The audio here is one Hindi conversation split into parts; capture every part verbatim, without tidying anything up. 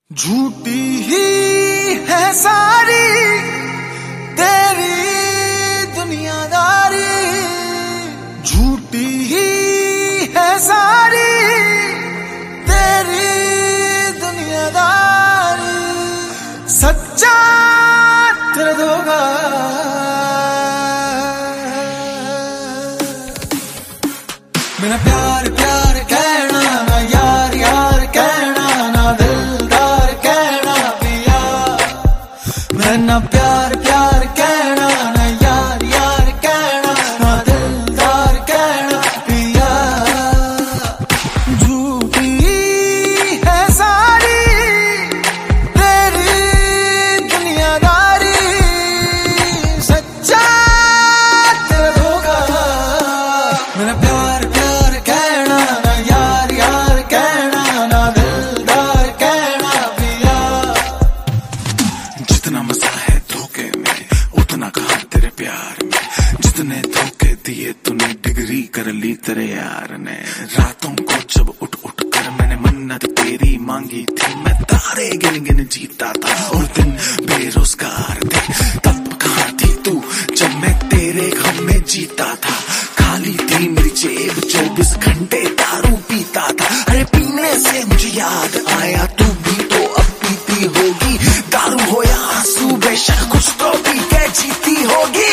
झूठी ही है सारी तेरी दुनियादारी, झूठी ही है सारी तेरी दुनियादारी, सच्चा तेरा धोखा। मेरा प्यार प्यार कहना ना यार यार कहना, ना दिलदार कहना पिया। मेरा ना प्यार प्यार कहना ना यार यार कहना, ना दिलदार कहना पिया। झूठी है सारी तेरी दुनियादारी, सच्चा तेरा धोखा। मेरा प्यार प्यार कहना ना यार यार कहना, ना दिलदार कहना पिया। जितना मजा है धोखे में उतना कहा तेरे प्यार में, जितने धोखे दिए तूने डिग्री कर ली तेरे यार ने। रातों को जब उठ उठ कर मैंने मन्नत तेरी मांगी थी, मैं तारे गिन गिन जीता था और दिन बेरोजगार थे। तब कहाँ थी तू जब मैं तेरे गम में जीता था? खाली थी मेरी जेब, चौबीस घंटे दारू पीता था। अरे पीने से मुझे याद आया तू भी तो अब पीती होगी। दारू हो या आंसू बेशक कुछ तो पी के जीती होगी।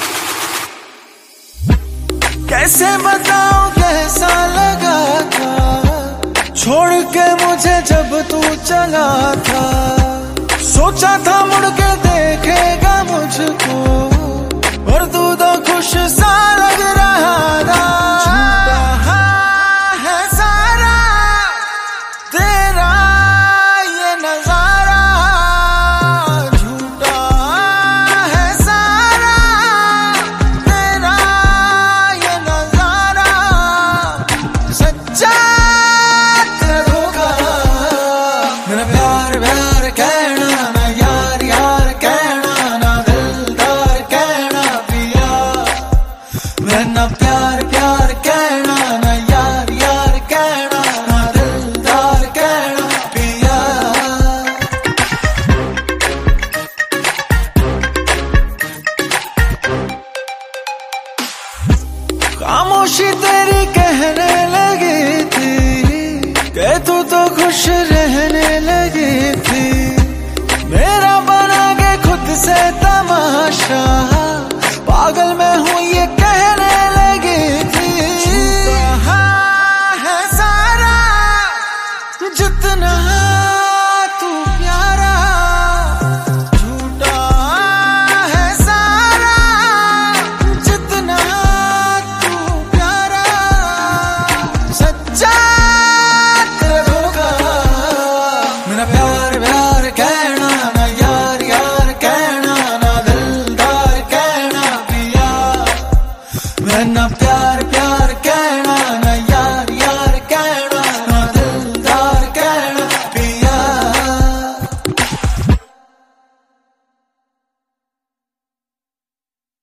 कैसे बताऊं कैसा लगा था छोड़ के मुझे जब तू चला था। सोचा था मुड़ के देखेगा मुझको और तू तो खुश सा लग रहा था। झूठा है सारा तेरा ये नजारा, झूठा है सारा तेरा ये नजारा, सच्चा तेरा धोखा। मेरा प्यार प्यार कहना ना यार यार कहना, ना दिलदार कहना पिया। मेरा ना प्यार प्यार कहना ना यार यार कहना, ना दिलदार कहना पिया। खामोशी तेरी कहने लगी थी कि तू तो खुश रहने लगी थी। मेरा बना के खुद से तमाशा